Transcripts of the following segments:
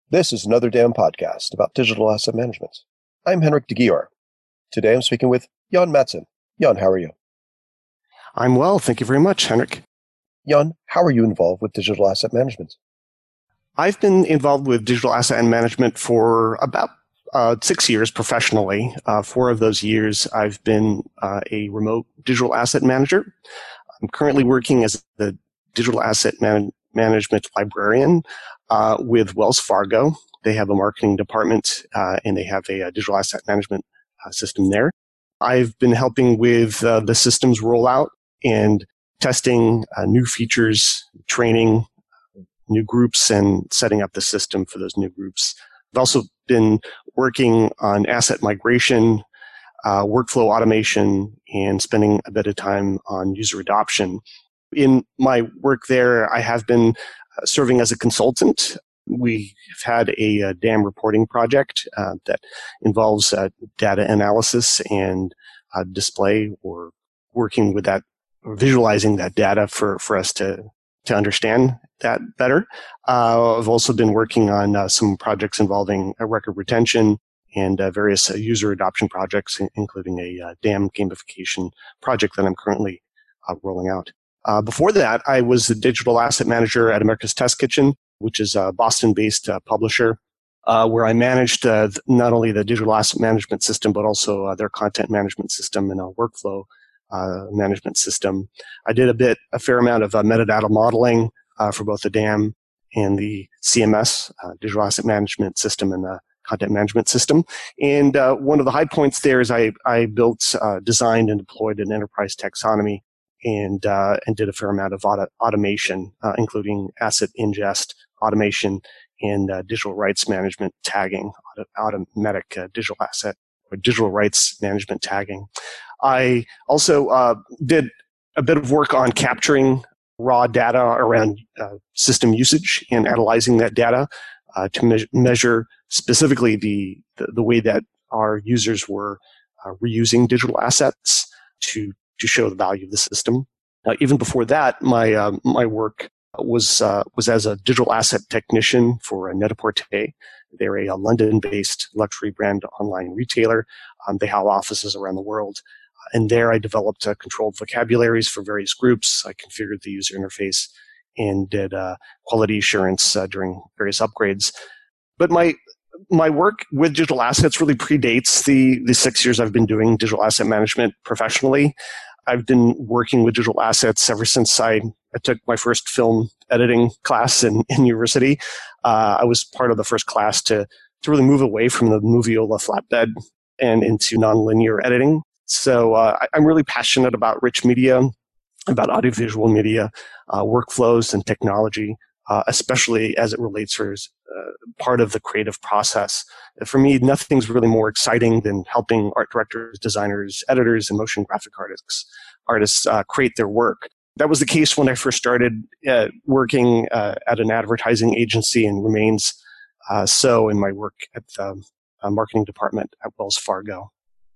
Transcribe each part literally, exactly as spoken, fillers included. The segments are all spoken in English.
This is another damn podcast about digital asset management. I'm Henrik de Gior. Today I'm speaking with Jan Mattsson. Jan, how are you? I'm well, thank you very much, Henrik. Jan, how are you involved with digital asset management? I've been involved with digital asset management for about uh, six years professionally. Uh, four of those years I've been uh, a remote digital asset manager. I'm currently working as the digital asset man- management librarian uh, with Wells Fargo. They have a marketing department uh, and they have a, a digital asset management uh, system there. I've been helping with uh, the system's rollout and testing uh, new features, training new groups, and setting up the system for those new groups. I've also been working on asset migration, uh, workflow automation, and spending a bit of time on user adoption. In my work there, I have been uh, serving as a consultant. We've had a, a D A M reporting project uh, that involves uh, data analysis and uh, display, or working with that, or visualizing that data for, for us to, to understand that better. Uh, I've also been working on uh, some projects involving uh, record retention and uh, various uh, user adoption projects, including a uh, D A M gamification project that I'm currently uh, rolling out. Uh, before that, I was the digital asset manager at America's Test Kitchen, which is a Boston-based uh, publisher, uh, where I managed uh, not only the digital asset management system, but also uh, their content management system and a workflow uh, management system. I did a bit, a fair amount of uh, metadata modeling uh, for both the D A M and the C M S, uh, digital asset management system, and the content management system. And uh, one of the high points there is I, I built, uh, designed, and deployed an enterprise taxonomy and uh, and did a fair amount of auto- automation, uh, including asset ingest, automation, and uh, digital rights management tagging, auto- automatic uh, digital asset or digital rights management tagging. I also uh, did a bit of work on capturing raw data around uh, system usage and analyzing that data uh, to me- measure specifically the, the the way that our users were uh, reusing digital assets to to show the value of the system. Uh, even before that, my uh, my work was uh, was as a digital asset technician for Net-a-Porter. They're a, a London-based luxury brand online retailer. Um, they have offices around the world. And there I developed uh, controlled vocabularies for various groups. I configured the user interface and did uh, quality assurance uh, during various upgrades. But my my work with digital assets really predates the, the six years I've been doing digital asset management professionally. I've been working with digital assets ever since I, I took my first film editing class in, in university. Uh, I was part of the first class to, to really move away from the Moviola flatbed and into nonlinear editing. So uh, I, I'm really passionate about rich media, about audiovisual media, uh, workflows, and technology, uh, especially as it relates to uh, part of the creative process. For me, nothing's really more exciting than helping art directors, designers, editors, and motion graphic artists artists uh, create their work. That was the case when I first started uh, working uh, at an advertising agency, and remains uh, so in my work at the uh, marketing department at Wells Fargo.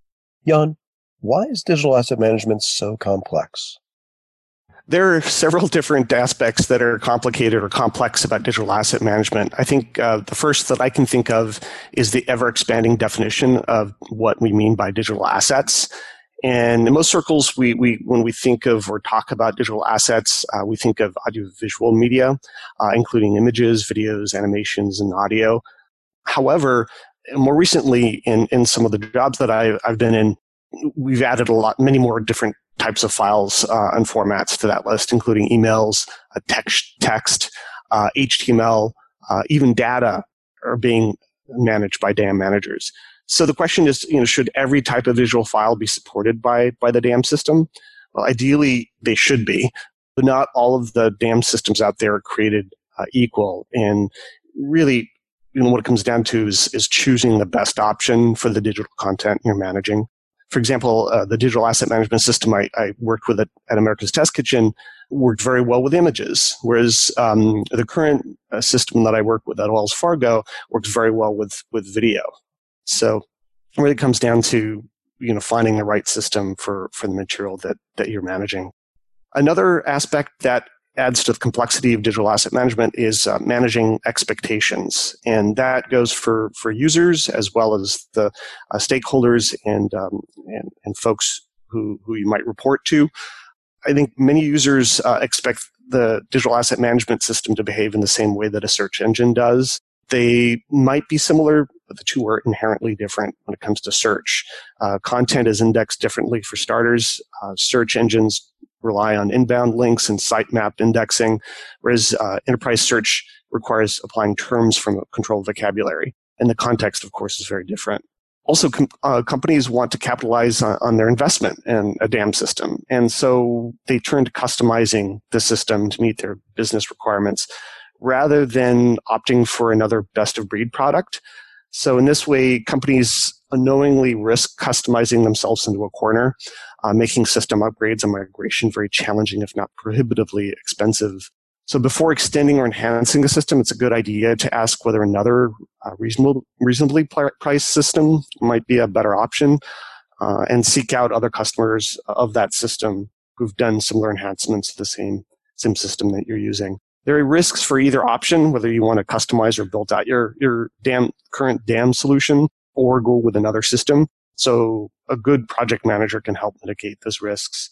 Jan, why is digital asset management so complex? There are several different aspects that are complicated or complex about digital asset management. I think uh, the first that I can think of is the ever-expanding definition of what we mean by digital assets. And in most circles, we, we when we think of or talk about digital assets, uh, we think of audiovisual media, uh, including images, videos, animations, and audio. However, more recently, in, in some of the jobs that I, I've been in, we've added a lot, many more different types of files uh, and formats to that list, including emails, uh, text, text uh, H T M L, uh, even data are being managed by D A M managers. So the question is, you know, should every type of visual file be supported by, by the D A M system? Well, ideally, they should be, but not all of the D A M systems out there are created uh, equal. And really, you know, what it comes down to is, is choosing the best option for the digital content you're managing. For example, uh, the digital asset management system I, I worked with at, at America's Test Kitchen worked very well with images, whereas um, the current uh, system that I work with at Wells Fargo works very well with, with video. So it really comes down to, you know, finding the right system for, for the material that, that you're managing. Another aspect that adds to the complexity of digital asset management is uh, managing expectations. And that goes for, for users as well as the uh, stakeholders and, um, and, and folks who, who you might report to. I think many users uh, expect the digital asset management system to behave in the same way that a search engine does. They might be similar, but the two are inherently different when it comes to search. Uh, content is indexed differently for starters. Uh, search engines rely on inbound links and sitemap indexing, whereas uh, enterprise search requires applying terms from a controlled vocabulary. And the context, of course, is very different. Also, com- uh, companies want to capitalize on, on their investment in a D A M system. And so they turn to customizing the system to meet their business requirements rather than opting for another best-of-breed product. So in this way, companies unknowingly risk customizing themselves into a corner, uh, making system upgrades and migration very challenging, if not prohibitively expensive. So before extending or enhancing a system, it's a good idea to ask whether another uh, reasonable, reasonably priced system might be a better option, uh, and seek out other customers of that system who've done similar enhancements to the same, same system that you're using. There are risks for either option, whether you want to customize or build out your, your D A M, current D A M solution or go with another system. So a good project manager can help mitigate those risks.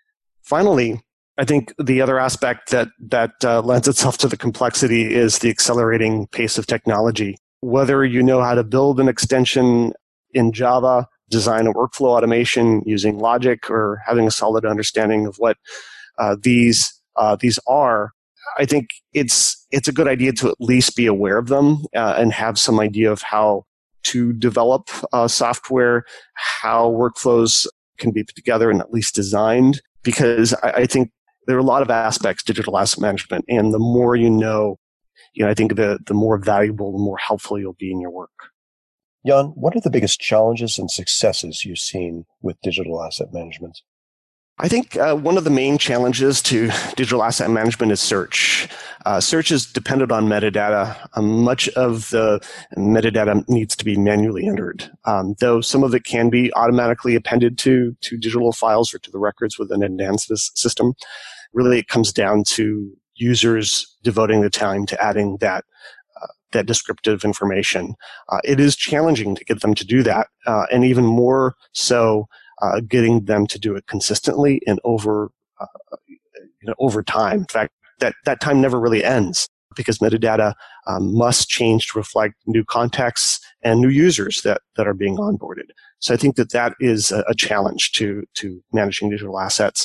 Finally, I think the other aspect that, that uh, lends itself to the complexity is the accelerating pace of technology. Whether you know how to build an extension in Java, design a workflow automation using logic, or having a solid understanding of what uh, these uh, these are, I think it's it's a good idea to at least be aware of them uh, and have some idea of how to develop uh, software, how workflows can be put together and at least designed, because I, I think there are a lot of aspects to digital asset management, and the more you know, you know, I think the, the more valuable, the more helpful you'll be in your work. Jan, what are the biggest challenges and successes you've seen with digital asset management? I think uh, one of the main challenges to digital asset management is search. Uh, search is dependent on metadata. Um, much of the metadata needs to be manually entered, um, though some of it can be automatically appended to, to digital files or to the records within an advanced system. Really, it comes down to users devoting the time to adding that uh, that descriptive information. Uh, it is challenging to get them to do that, uh, and even more so Uh, getting them to do it consistently and over, uh, you know, over time. In fact, that, that time never really ends because metadata um, must change to reflect new contexts and new users that, that are being onboarded. So I think that that is a, a challenge to, to managing digital assets.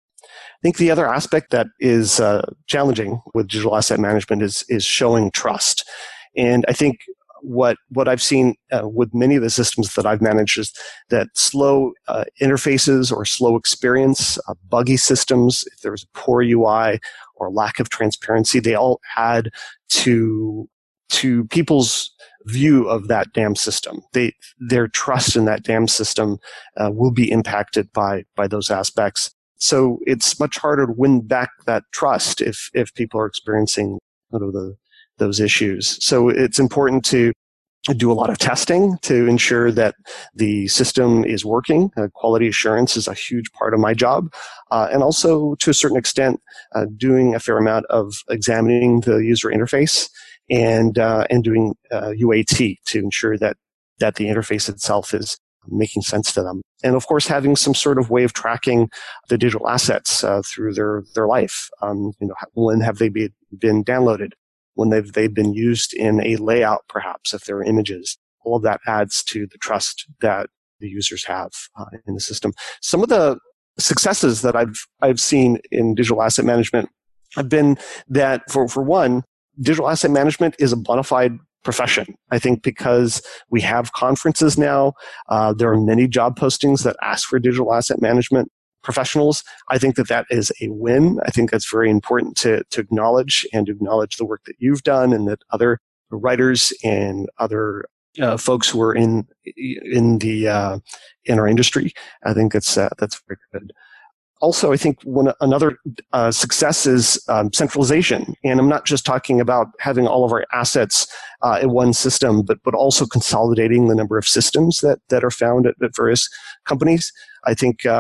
I think the other aspect that is uh, challenging with digital asset management is, is showing trust. And I think What what I've seen uh, with many of the systems that I've managed is that slow uh, interfaces or slow experience, uh, buggy systems, if there was a poor U I or lack of transparency, they all add to to people's view of that D A M system. They their trust in that D A M system uh, will be impacted by by those aspects. So it's much harder to win back that trust if if people are experiencing sort of the those issues. So it's important to do a lot of testing to ensure that the system is working. Uh, quality assurance is a huge part of my job. Uh, and also, to a certain extent, uh, doing a fair amount of examining the user interface and uh, and doing uh, U A T to ensure that, that the interface itself is making sense to them. And of course, having some sort of way of tracking the digital assets uh, through their, their life. Um, you know, when have they be, been downloaded? When they've, they've been used in a layout, perhaps, if they're images. All of that adds to the trust that the users have uh, in the system. Some of the successes that I've, I've seen in digital asset management have been that, for, for one, digital asset management is a bona fide profession. I think because we have conferences now, uh, there are many job postings that ask for digital asset management professionals. I think that that is a win. I think that's very important to, to acknowledge and to acknowledge the work that you've done and that other writers and other uh, folks who are in in the uh, in our industry. I think that's uh, that's very good. Also, I think one another uh, success is um, centralization, and I'm not just talking about having all of our assets uh, in one system, but but also consolidating the number of systems that that are found at, at various companies. I think. Um,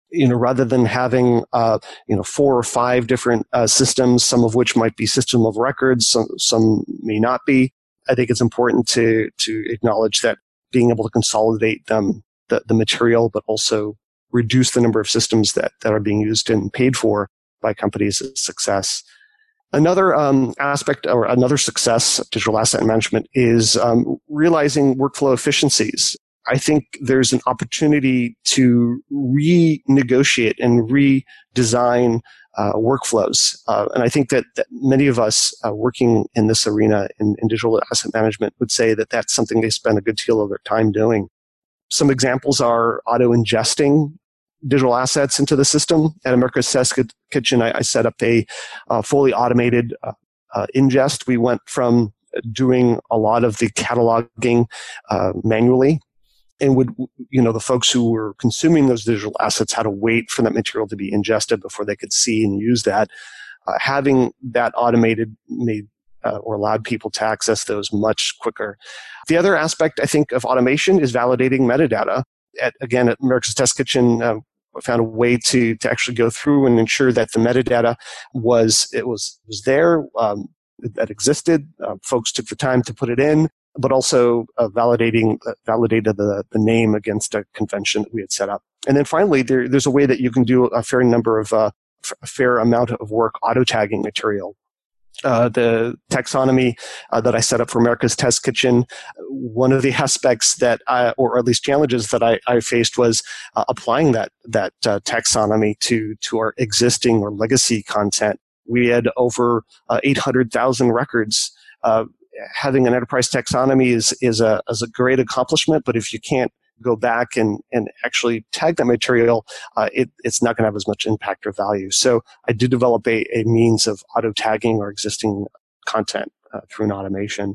You know, rather than having, uh, you know, four or five different uh, systems, some of which might be system of records, some, some may not be. I think it's important to, to acknowledge that being able to consolidate them, the, the material, but also reduce the number of systems that, that are being used and paid for by companies is a success. Another um, aspect or another success of digital asset management is um, realizing workflow efficiencies. I think there's an opportunity to renegotiate and redesign uh, workflows. Uh, and I think that, that many of us uh, working in this arena in, in digital asset management would say that that's something they spend a good deal of their time doing. Some examples are auto-ingesting digital assets into the system. At America's Test Kitchen, I, I set up a uh, fully automated uh, uh, ingest. We went from doing a lot of the cataloging uh, manually, and would, you know, the folks who were consuming those digital assets had to wait for that material to be ingested before they could see and use that. Uh, having that automated made uh, or allowed people to access those much quicker. The other aspect, I think, of automation is validating metadata. At, again, at America's Test Kitchen, uh, I found a way to to actually go through and ensure that the metadata was it was was there, um, that existed. Uh, folks took the time to put it in, but also uh, validating uh, validated the, the name against a convention that we had set up. And then finally, there, there's a way that you can do a fair number of uh, a fair amount of work auto tagging material. Uh, the taxonomy uh, that I set up for America's Test Kitchen, one of the aspects that, I, or at least challenges that I, I faced was uh, applying that that uh, taxonomy to to our existing or legacy content. We had over uh, eight hundred thousand records. Uh, having an enterprise taxonomy is is a is a great accomplishment, but if you can't go back and, and actually tag that material, uh, it, it's not going to have as much impact or value. So I did develop a, a means of auto-tagging our existing content uh, through an automation.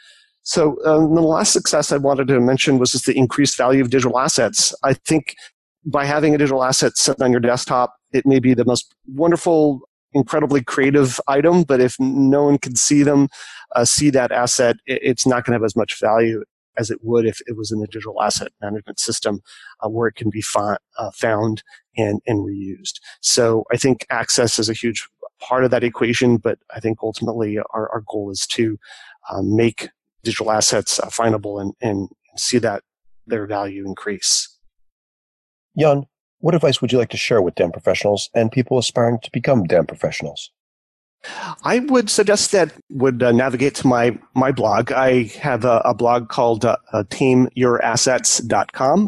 So um, the last success I wanted to mention was just the increased value of digital assets. I think by having a digital asset sitting on your desktop, it may be the most wonderful, incredibly creative item, but if no one can see them, uh, see that asset, it, it's not going to have as much value as it would if it was in a digital asset management system uh, where it can be fi- uh, found and, and reused. So I think access is a huge part of that equation, but I think ultimately our, our goal is to uh, make digital assets uh, findable and, and see that their value increase. Jan, what advice would you like to share with D A M professionals and people aspiring to become D A M professionals? I would suggest that would uh, navigate to my my blog. I have a, a blog called uh, uh, tame your assets dot com,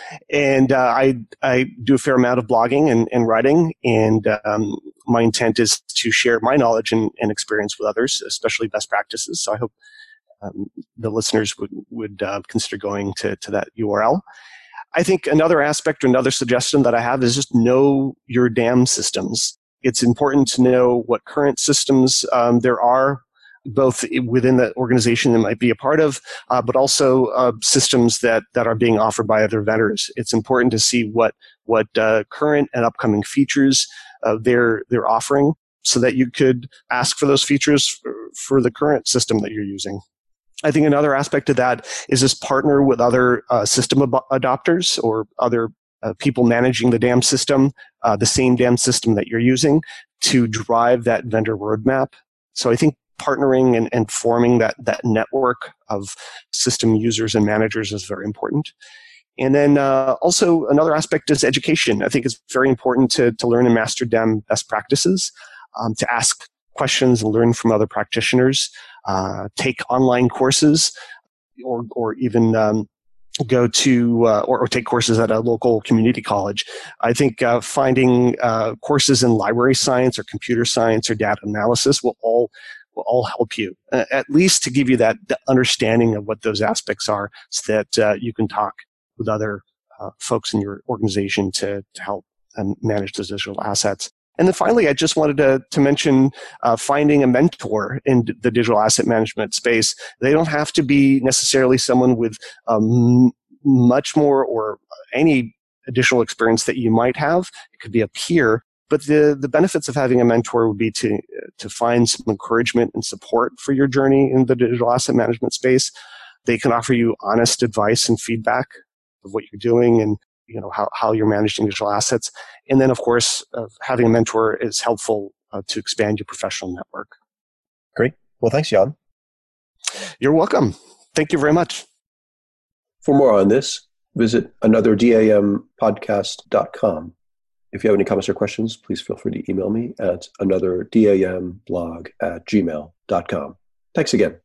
and uh, I I do a fair amount of blogging and, and writing, and um, my intent is to share my knowledge and, and experience with others, especially best practices. So I hope um, the listeners would would uh, consider going to to that U R L. I think another aspect or another suggestion that I have is just know your D A M systems. It's important to know what current systems um, there are, both within the organization that might be a part of, uh, but also uh, systems that, that are being offered by other vendors. It's important to see what what uh, current and upcoming features uh, they're they're offering, so that you could ask for those features for, for the current system that you're using. I think another aspect of that is just partner with other uh, system ab- adopters or other Uh, people managing the D A M system, uh, the same D A M system that you're using, to drive that vendor roadmap. So I think partnering and, and forming that, that network of system users and managers is very important. And then uh, also another aspect is education. I think it's very important to, to learn and master D A M best practices, um, to ask questions and learn from other practitioners, uh, take online courses, or, or even um, go to uh, or, or take courses at a local community college. I think uh, finding uh, courses in library science or computer science or data analysis will all will all help you, uh, at least to give you that understanding of what those aspects are, so that uh, you can talk with other uh, folks in your organization to, to help um, manage those digital assets. And then finally, I just wanted to, to mention uh, finding a mentor in the digital asset management space. They don't have to be necessarily someone with um, much more or any additional experience that you might have. It could be a peer. But the, the benefits of having a mentor would be to, to find some encouragement and support for your journey in the digital asset management space. They can offer you honest advice and feedback of what you're doing, and you know, how, how you're managing digital assets. And then, of course, uh, having a mentor is helpful uh, to expand your professional network. Great. Well, thanks, Jan. You're welcome. Thank you very much. For more on this, visit another dam podcast dot com. If you have any comments or questions, please feel free to email me at another dam blog at gmail dot com. Thanks again.